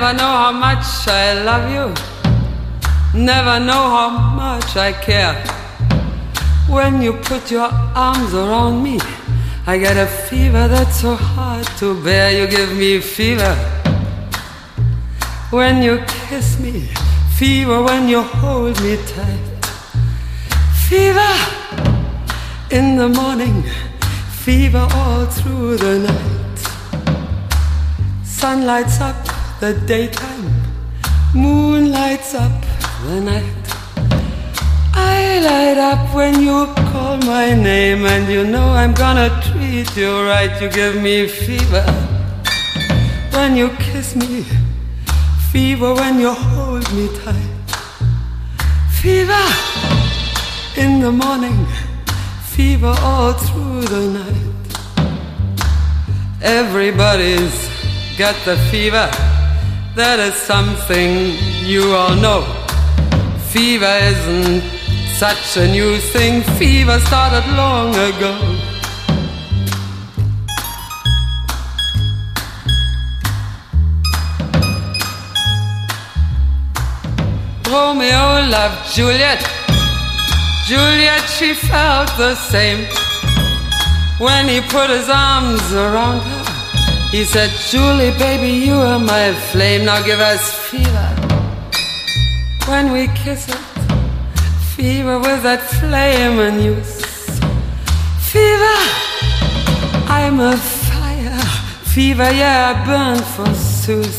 Never know how much I love you. Never know how much I care. When you put your arms around me, I get a fever that's so hard to bear. You give me fever when you kiss me, fever when you hold me tight, fever in the morning, fever all through the night. Sun lights up the daytime, moon lights up the night. I light up when you call my name, and you know I'm gonna treat you right. You give me fever when you kiss me, fever when you hold me tight, fever in the morning, fever all through the night. Everybody's got the fever, that is something you all know. Fever isn't such a new thing, fever started long ago. Romeo loved Juliet, Juliet, she felt the same. When he put his arms around her, he said, Julie, baby, you are my flame. Now give us fever when we kiss it, fever with that flame and use. Fever, I'm a fire, fever, yeah, I burn forsooth.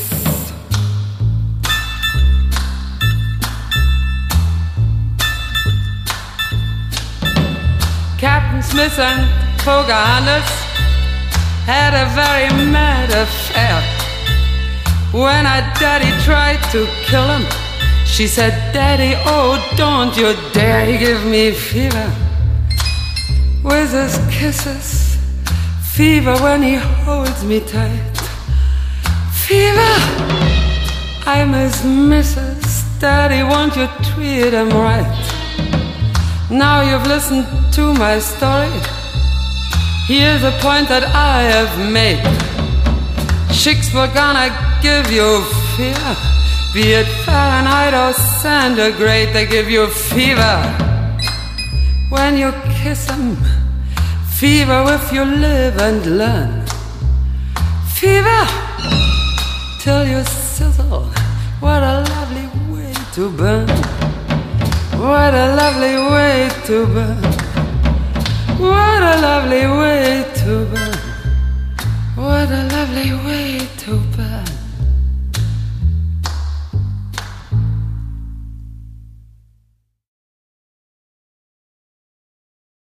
Captain Smith and Pocahontas had a very mad affair. When her daddy tried to kill him, she said, Daddy, oh, don't you dare. He give me fever with his kisses, fever when he holds me tight, fever, I'm his missus. Daddy, won't you treat him right? Now you've listened to my story. Here's a point that I have made. Chicks were gonna give you fever, be it Fahrenheit or centigrade. They give you fever when you kiss them, fever if you live and learn, fever till you sizzle. What a lovely way to burn, what a lovely way to burn, what a lovely way to burn, what a lovely way to burn.